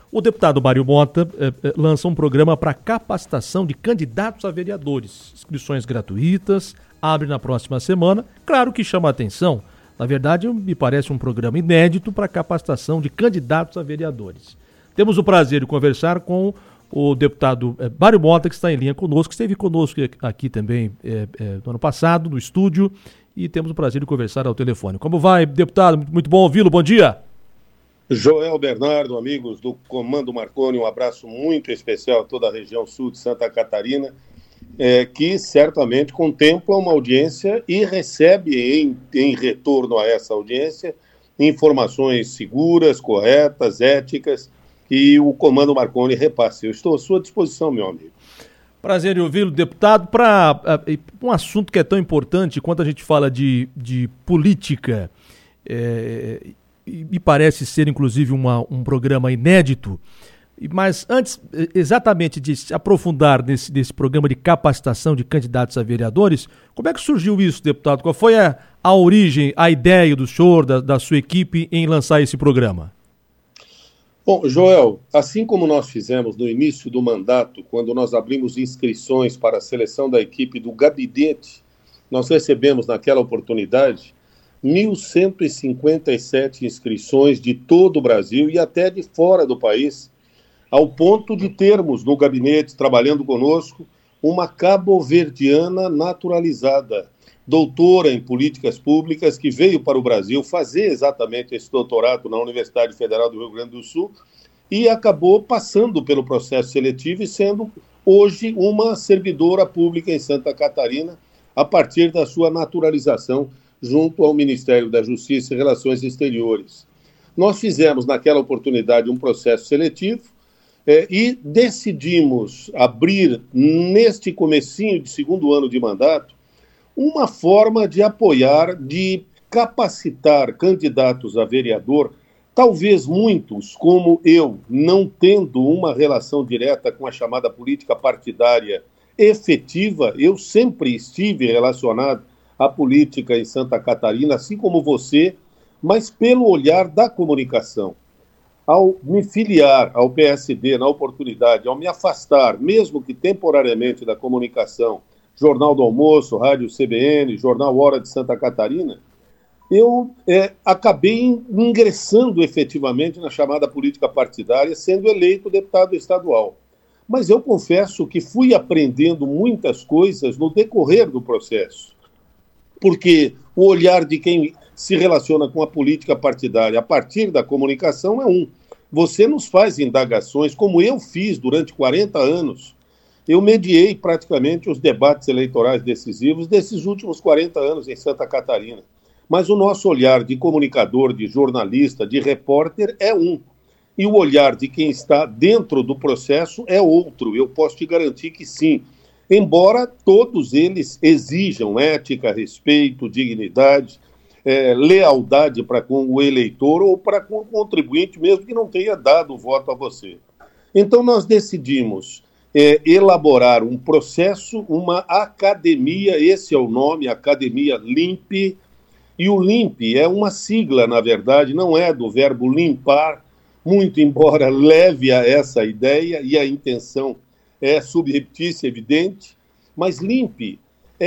O deputado Mário Mota lança um programa para capacitação de candidatos a vereadores. Inscrições gratuitas, abre na próxima semana. Claro que chama a atenção. Na verdade, me parece um programa inédito para capacitação de candidatos a vereadores. Temos o prazer de conversar com o deputado Mário Mota, que está em linha conosco, esteve conosco aqui também no ano passado, no estúdio, e temos o prazer de conversar ao telefone. Como vai, deputado? Muito bom ouvi-lo, bom dia. Joel Bernardo, amigos do Comando Marconi, um abraço muito especial a toda a região sul de Santa Catarina, que certamente contempla uma audiência e recebe em retorno a essa audiência informações seguras, corretas, éticas, e o Comando Marconi repasse. Eu estou à sua disposição, meu amigo. Prazer em ouvi-lo, deputado. Para um assunto que é tão importante, quando a gente fala de política, me parece ser, inclusive, um programa inédito. Mas antes, exatamente, de se aprofundar nesse programa de capacitação de candidatos a vereadores, como é que surgiu isso, deputado? Qual foi a origem, a ideia do senhor, da sua equipe, em lançar esse programa? Bom, Joel, assim como nós fizemos no início do mandato, quando nós abrimos inscrições para a seleção da equipe do gabinete, nós recebemos naquela oportunidade 1.157 inscrições de todo o Brasil e até de fora do país, ao ponto de termos no gabinete, trabalhando conosco, uma cabo-verdiana naturalizada, doutora em políticas públicas, que veio para o Brasil fazer exatamente esse doutorado na Universidade Federal do Rio Grande do Sul e acabou passando pelo processo seletivo e sendo hoje uma servidora pública em Santa Catarina a partir da sua naturalização junto ao Ministério da Justiça e Relações Exteriores. Nós fizemos naquela oportunidade um processo seletivo e decidimos abrir neste comecinho de segundo ano de mandato uma forma de apoiar, de capacitar candidatos a vereador, talvez muitos, como eu, não tendo uma relação direta com a chamada política partidária efetiva, eu sempre estive relacionado à política em Santa Catarina, assim como você, mas pelo olhar da comunicação. Ao me filiar ao PSD na oportunidade, ao me afastar, mesmo que temporariamente, da comunicação, Jornal do Almoço, Rádio CBN, Jornal Hora de Santa Catarina, eu acabei ingressando efetivamente na chamada política partidária, sendo eleito deputado estadual. Mas eu confesso que fui aprendendo muitas coisas no decorrer do processo, porque o olhar de quem se relaciona com a política partidária a partir da comunicação é um. Você nos faz indagações, como eu fiz durante 40 anos. Eu mediei praticamente os debates eleitorais decisivos desses últimos 40 anos em Santa Catarina. Mas o nosso olhar de comunicador, de jornalista, de repórter é um. E o olhar de quem está dentro do processo é outro. Eu posso te garantir que sim. Embora todos eles exijam ética, respeito, dignidade, lealdade para com o eleitor ou para com o contribuinte, mesmo que não tenha dado o voto a você. Então nós decidimos elaborar um processo, uma academia, esse é o nome, Academia LIMP, e o LIMP é uma sigla, na verdade, não é do verbo limpar, muito embora leve a essa ideia, e a intenção é subreptícia, evidente, mas LIMP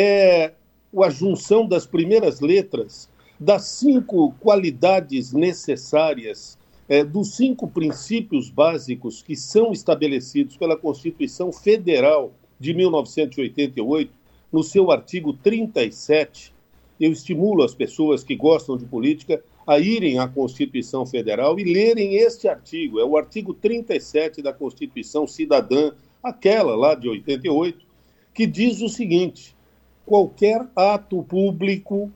é a junção das primeiras letras das 5 qualidades necessárias, dos 5 princípios básicos que são estabelecidos pela Constituição Federal de 1988, no seu artigo 37. Eu estimulo as pessoas que gostam de política a irem à Constituição Federal e lerem este artigo. É o artigo 37 da Constituição Cidadã, aquela lá de 88, que diz o seguinte: qualquer ato público,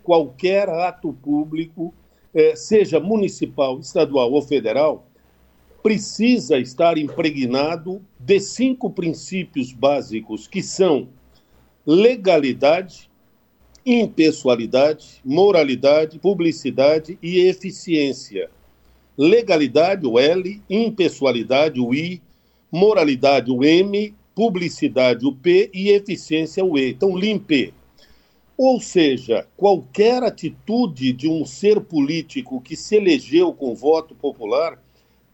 seja municipal, estadual ou federal, precisa estar impregnado de 5 princípios básicos, que são legalidade, impessoalidade, moralidade, publicidade e eficiência. Legalidade, o L, impessoalidade, o I, moralidade, o M, publicidade, o P e eficiência, o E. Então, LIMP. Ou seja, qualquer atitude de um ser político que se elegeu com voto popular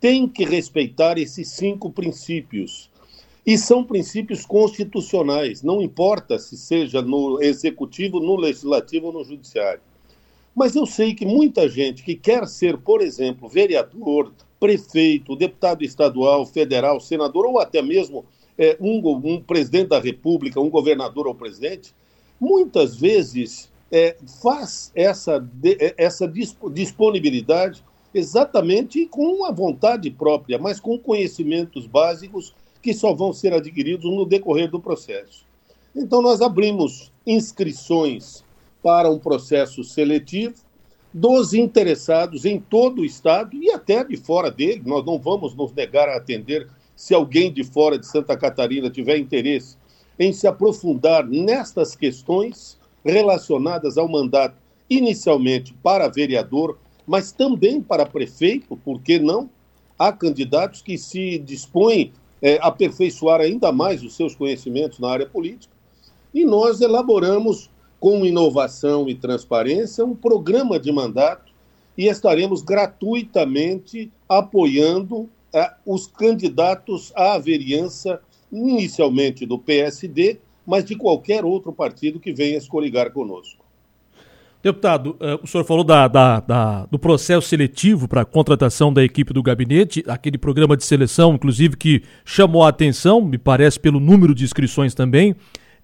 tem que respeitar esses 5 princípios. E são princípios constitucionais, não importa se seja no executivo, no legislativo ou no judiciário. Mas eu sei que muita gente que quer ser, por exemplo, vereador, prefeito, deputado estadual, federal, senador ou até mesmo um presidente da República, um governador ou presidente, muitas vezes faz essa disponibilidade exatamente com a vontade própria, mas com conhecimentos básicos que só vão ser adquiridos no decorrer do processo. Então, nós abrimos inscrições para um processo seletivo dos interessados em todo o Estado e até de fora dele. Nós não vamos nos negar a atender se alguém de fora de Santa Catarina tiver interesse em se aprofundar nestas questões relacionadas ao mandato, inicialmente para vereador, mas também para prefeito, por que não? Há candidatos que se dispõem a aperfeiçoar ainda mais os seus conhecimentos na área política. E nós elaboramos, com inovação e transparência, um programa de mandato e estaremos gratuitamente apoiando os candidatos à vereança, inicialmente do PSD, mas de qualquer outro partido que venha se coligar conosco. Deputado, o senhor falou do processo seletivo para a contratação da equipe do gabinete, aquele programa de seleção, inclusive, que chamou a atenção, me parece, pelo número de inscrições também.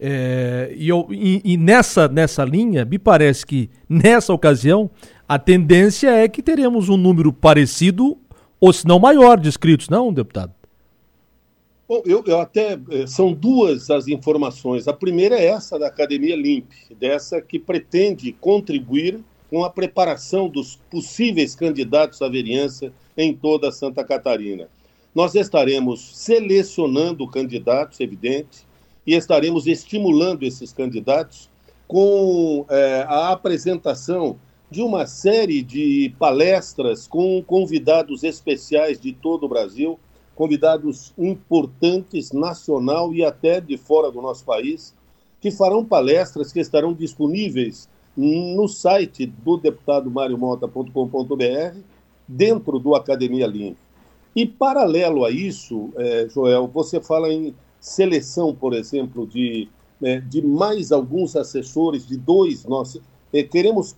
E nessa linha, me parece que, nessa ocasião, a tendência é que teremos um número parecido, ou se não maior, de inscritos, não, deputado? Bom, são 2 as informações. A primeira é essa da Academia LIMP, dessa que pretende contribuir com a preparação dos possíveis candidatos à vereança em toda Santa Catarina. Nós estaremos selecionando candidatos, evidente, e estaremos estimulando esses candidatos com a apresentação de uma série de palestras com convidados especiais de todo o Brasil, convidados importantes, nacional e até de fora do nosso país, que farão palestras que estarão disponíveis no site do deputadomariomota.com.br, dentro do Academia LIMP. E, paralelo a isso, Joel, você fala em seleção, por exemplo, de mais alguns assessores, de 2. Nós queremos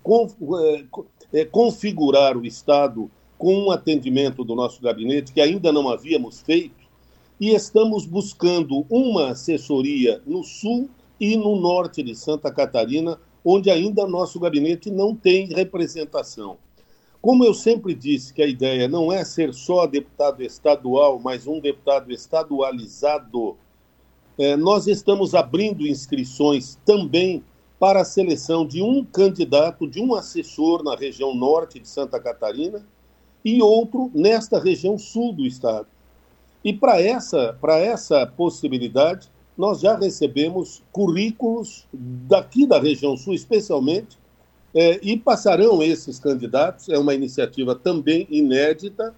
configurar o Estado com um atendimento do nosso gabinete que ainda não havíamos feito, e estamos buscando uma assessoria no sul e no norte de Santa Catarina, onde ainda nosso gabinete não tem representação. Como eu sempre disse que a ideia não é ser só deputado estadual, mas um deputado estadualizado, nós estamos abrindo inscrições também para a seleção de um candidato, de um assessor na região norte de Santa Catarina, e outro nesta região sul do estado. E para essa possibilidade, nós já recebemos currículos daqui da região sul, especialmente, e passarão esses candidatos, é uma iniciativa também inédita,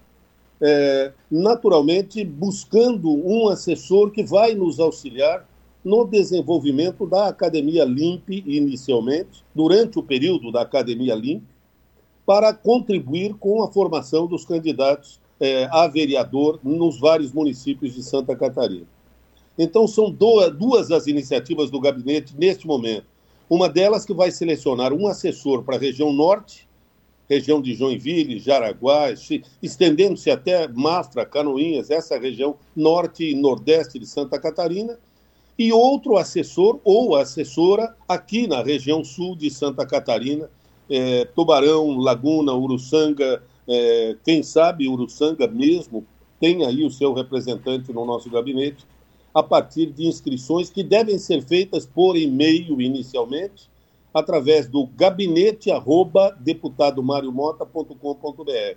naturalmente buscando um assessor que vai nos auxiliar no desenvolvimento da Academia LIMP inicialmente, durante o período da Academia LIMP, para contribuir com a formação dos candidatos a vereador nos vários municípios de Santa Catarina. Então, são 2 as iniciativas do gabinete neste momento. Uma delas que vai selecionar um assessor para a região norte, região de Joinville, Jaraguá, estendendo-se até Mafra, Canoinhas, essa região norte e nordeste de Santa Catarina, e outro assessor ou assessora aqui na região sul de Santa Catarina, Tubarão, Laguna, Uruçanga, quem sabe Uruçanga mesmo tem aí o seu representante no nosso gabinete, a partir de inscrições que devem ser feitas por e-mail inicialmente, através do gabinete@deputadomariomota.com.br.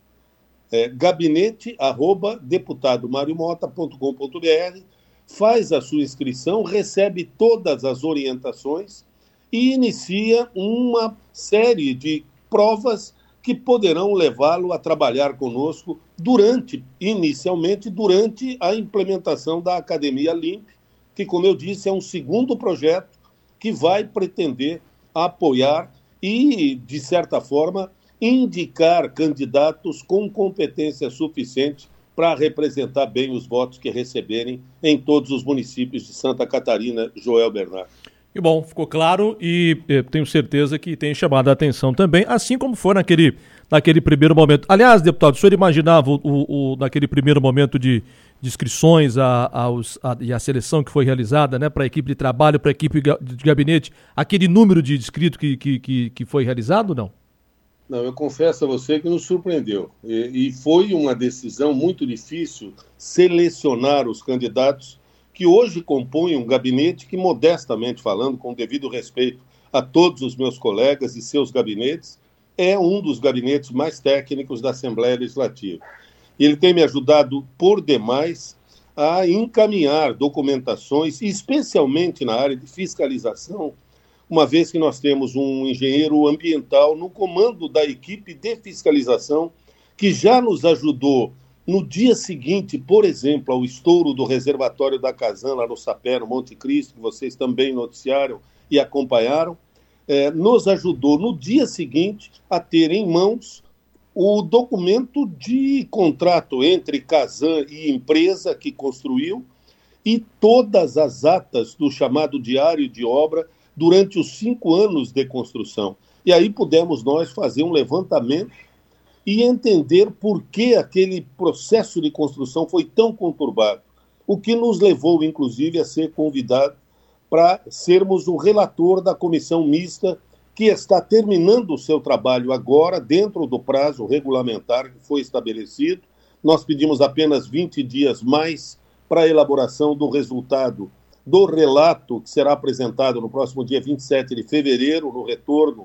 Gabinete@deputadomariomota.com.br, faz a sua inscrição, recebe todas as orientações e inicia uma série de provas que poderão levá-lo a trabalhar conosco inicialmente durante a implementação da Academia LIMP, que, como eu disse, é um segundo projeto que vai pretender apoiar e, de certa forma, indicar candidatos com competência suficiente para representar bem os votos que receberem em todos os municípios de Santa Catarina, Joel Bernardo. E bom, ficou claro e tenho certeza que tem chamado a atenção também, assim como foi naquele primeiro momento. Aliás, deputado, o senhor imaginava naquele primeiro momento de inscrições e a seleção que foi realizada, né, para a equipe de trabalho, para a equipe de gabinete, aquele número de inscritos que foi realizado, não? Não, eu confesso a você que nos surpreendeu. E foi uma decisão muito difícil selecionar os candidatos que hoje compõem um gabinete que, modestamente falando, com devido respeito a todos os meus colegas e seus gabinetes, é um dos gabinetes mais técnicos da Assembleia Legislativa. E ele tem me ajudado por demais a encaminhar documentações, especialmente na área de fiscalização, uma vez que nós temos um engenheiro ambiental no comando da equipe de fiscalização, que já nos ajudou no dia seguinte, por exemplo, ao estouro do reservatório da Casan, lá no Sapé, no Monte Cristo, que vocês também noticiaram e acompanharam, nos ajudou no dia seguinte a ter em mãos o documento de contrato entre Casan e empresa que construiu e todas as atas do chamado diário de obra durante os 5 anos de construção. E aí pudemos nós fazer um levantamento e entender por que aquele processo de construção foi tão conturbado, o que nos levou, inclusive, a ser convidado para sermos o relator da comissão mista, que está terminando o seu trabalho agora, dentro do prazo regulamentar que foi estabelecido. Nós pedimos apenas 20 dias mais para a elaboração do resultado do relato que será apresentado no próximo dia 27 de fevereiro, no retorno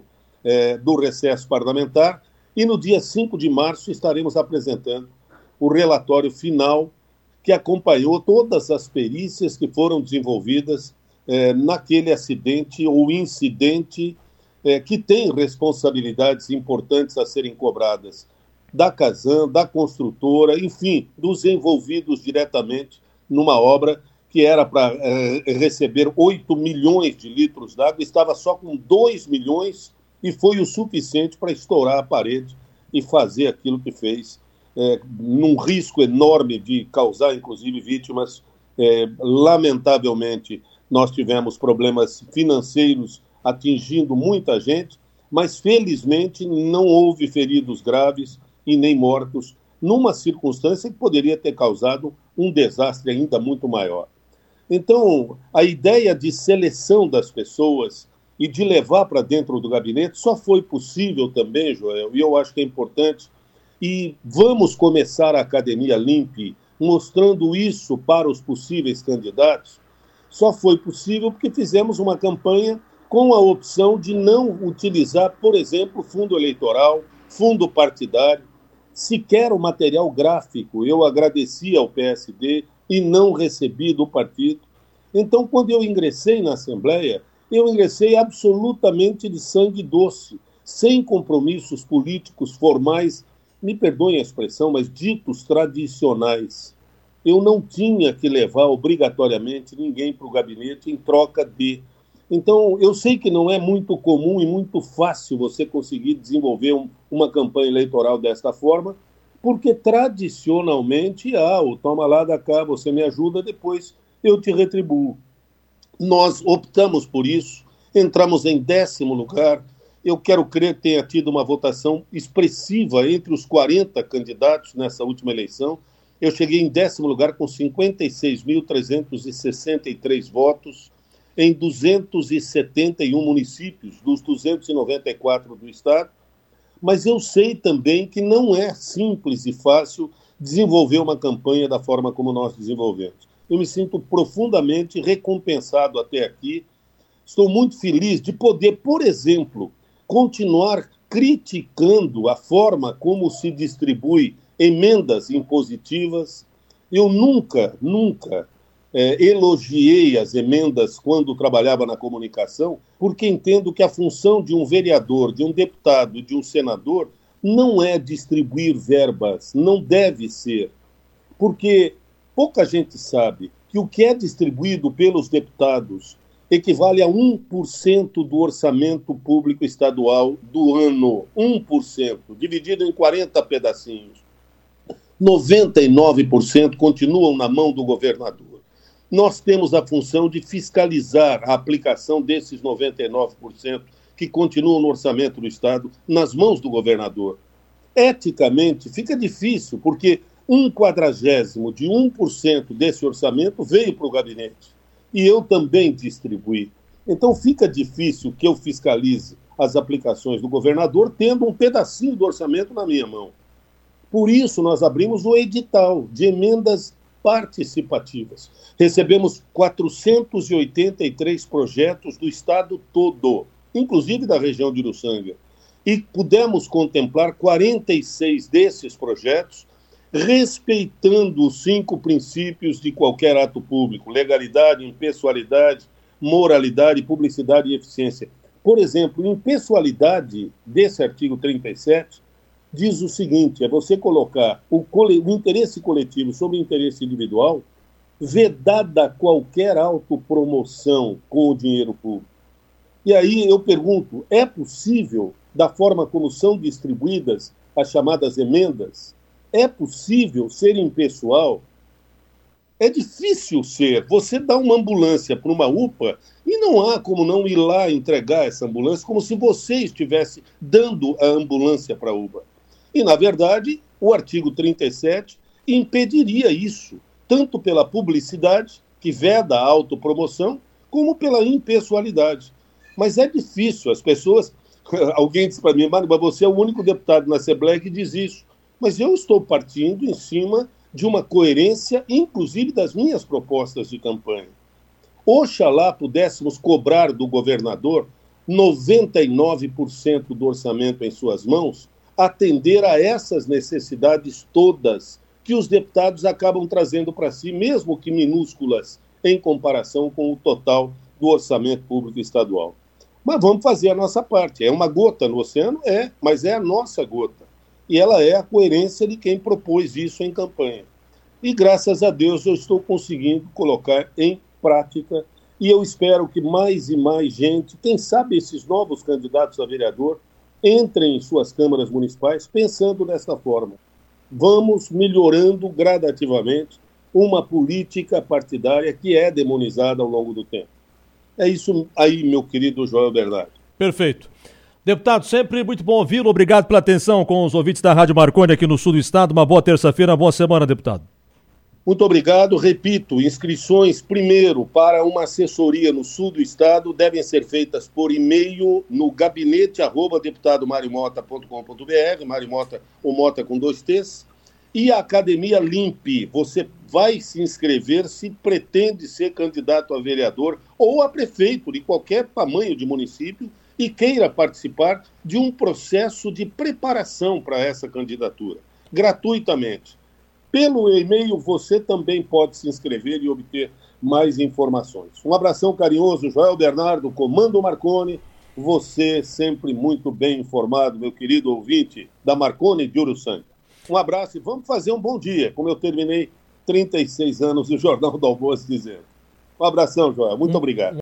do recesso parlamentar, e no dia 5 de março estaremos apresentando o relatório final que acompanhou todas as perícias que foram desenvolvidas naquele acidente ou incidente que tem responsabilidades importantes a serem cobradas da Casan, da construtora, enfim, dos envolvidos diretamente numa obra que era para receber 8 milhões de litros d'água, estava só com 2 milhões e foi o suficiente para estourar a parede e fazer aquilo que fez, num risco enorme de causar, inclusive, vítimas. Lamentavelmente, nós tivemos problemas financeiros atingindo muita gente, mas, felizmente, não houve feridos graves e nem mortos, numa circunstância que poderia ter causado um desastre ainda muito maior. Então, a ideia de seleção das pessoas e de levar para dentro do gabinete só foi possível também, Joel, e eu acho que é importante, e vamos começar a Academia Limpe mostrando isso para os possíveis candidatos, só foi possível porque fizemos uma campanha com a opção de não utilizar, por exemplo, fundo eleitoral, fundo partidário, sequer o material gráfico. Eu agradeci ao PSD e não recebi do partido. Então, quando eu ingressei na Assembleia, eu ingressei absolutamente de sangue doce, sem compromissos políticos formais, me perdoem a expressão, mas ditos tradicionais. Eu não tinha que levar obrigatoriamente ninguém para o gabinete em troca de. Então, eu sei que não é muito comum e muito fácil você conseguir desenvolver uma campanha eleitoral desta forma, porque tradicionalmente, o toma lá da cá, você me ajuda, depois eu te retribuo. Nós optamos por isso, entramos em 10º lugar. Eu quero crer que tenha tido uma votação expressiva entre os 40 candidatos nessa última eleição. Eu cheguei em 10º lugar com 56.363 votos em 271 municípios, dos 294 do estado. Mas eu sei também que não é simples e fácil desenvolver uma campanha da forma como nós desenvolvemos. Eu me sinto profundamente recompensado até aqui. Estou muito feliz de poder, por exemplo, continuar criticando a forma como se distribui emendas impositivas. Eu nunca elogiei as emendas quando trabalhava na comunicação, porque entendo que a função de um vereador, de um deputado, de um senador, não é distribuir verbas, não deve ser. Porque pouca gente sabe que o que é distribuído pelos deputados equivale a 1% do orçamento público estadual do ano. 1%, dividido em 40 pedacinhos. 99% continuam na mão do governador. Nós temos a função de fiscalizar a aplicação desses 99% que continuam no orçamento do Estado nas mãos do governador. Eticamente, fica difícil, porque 1/40 de 1% desse orçamento veio para o gabinete. E eu também distribuí. Então fica difícil que eu fiscalize as aplicações do governador tendo um pedacinho do orçamento na minha mão. Por isso, nós abrimos o edital de emendas participativas. Recebemos 483 projetos do estado todo, inclusive da região de Uruçanga. E pudemos contemplar 46 desses projetos, respeitando os 5 princípios de qualquer ato público: legalidade, impessoalidade, moralidade, publicidade e eficiência. Por exemplo, impessoalidade desse artigo 37 diz o seguinte: é você colocar o interesse coletivo sobre o interesse individual, vedada qualquer autopromoção com o dinheiro público. E aí eu pergunto, é possível, da forma como são distribuídas as chamadas emendas, é possível ser impessoal? É difícil ser. Você dá uma ambulância para uma UPA e não há como não ir lá entregar essa ambulância como se você estivesse dando a ambulância para a UPA. E, na verdade, o artigo 37 impediria isso, tanto pela publicidade, que veda a autopromoção, como pela impessoalidade. Mas é difícil, as pessoas... Alguém disse para mim, mas você é o único deputado na Assembleia que diz isso. Mas eu estou partindo em cima de uma coerência, inclusive das minhas propostas de campanha. Oxalá pudéssemos cobrar do governador 99% do orçamento em suas mãos, atender a essas necessidades todas que os deputados acabam trazendo para si, mesmo que minúsculas, em comparação com o total do orçamento público estadual. Mas vamos fazer a nossa parte. É uma gota no oceano? É, mas é a nossa gota. E ela é a coerência de quem propôs isso em campanha. E, graças a Deus, eu estou conseguindo colocar em prática, e eu espero que mais e mais gente, quem sabe esses novos candidatos a vereador, entrem em suas câmaras municipais pensando dessa forma. Vamos melhorando gradativamente uma política partidária que é demonizada ao longo do tempo. É isso aí, meu querido Joel Bernardo. Perfeito. Deputado, sempre muito bom ouvi-lo. Obrigado pela atenção com os ouvintes da Rádio Marconi aqui no sul do estado. Uma boa terça-feira, uma boa semana, deputado. Muito obrigado. Repito, inscrições, primeiro, para uma assessoria no sul do estado devem ser feitas por e-mail no gabinete@deputadomariomota.com.br, Mariomota ou Mota com 2 T's, e a Academia Limpe. Você vai se inscrever se pretende ser candidato a vereador ou a prefeito de qualquer tamanho de município e queira participar de um processo de preparação para essa candidatura, gratuitamente. Pelo e-mail, você também pode se inscrever e obter mais informações. Um abração carinhoso, Joel Bernardo, Comando Marconi. Você sempre muito bem informado, meu querido ouvinte da Marconi de Uruçanga. Um abraço e vamos fazer um bom dia, como eu terminei 36 anos no Jornal do Almoço dizendo. Um abração, Joel. Muito obrigado.